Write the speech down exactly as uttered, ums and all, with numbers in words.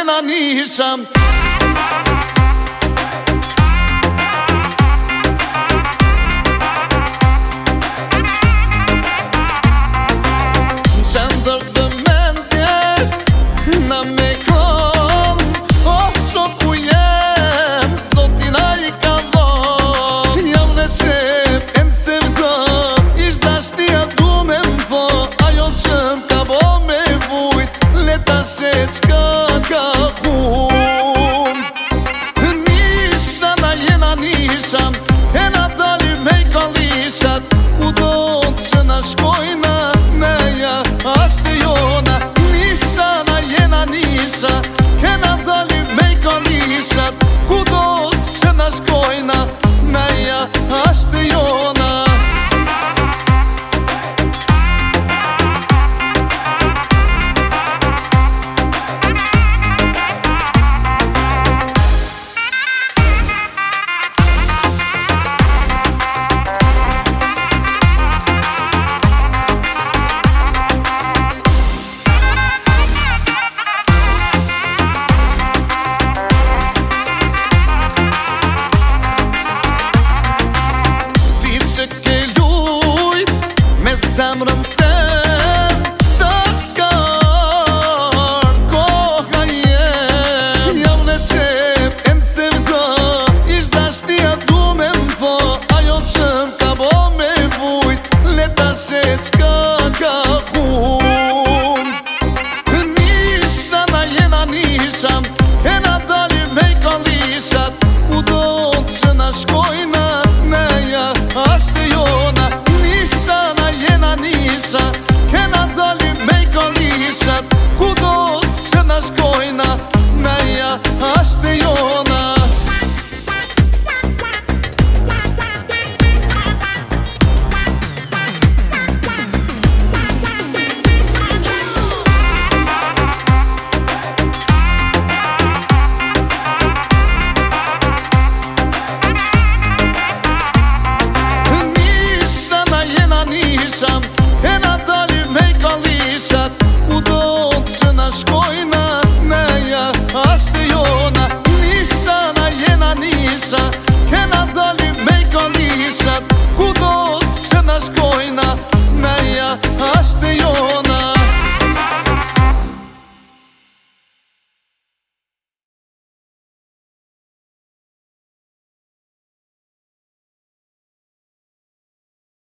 jena nisha. Qendër të mendjes na me kom, o shoku jem, sotina i ka dhom. Jam në qep, e në sevdëm, ish dashnia du me mbo. Ajo që m'ka bo me vujt, leta she qka ka hum. Nisha na jena nisha, e na dali me i kalishat. Ku do që na shkojna, meja ashtë jona. Nisha na jena nisha, e na dali me i kalishat. Ku do që na shkojna, meja ashtë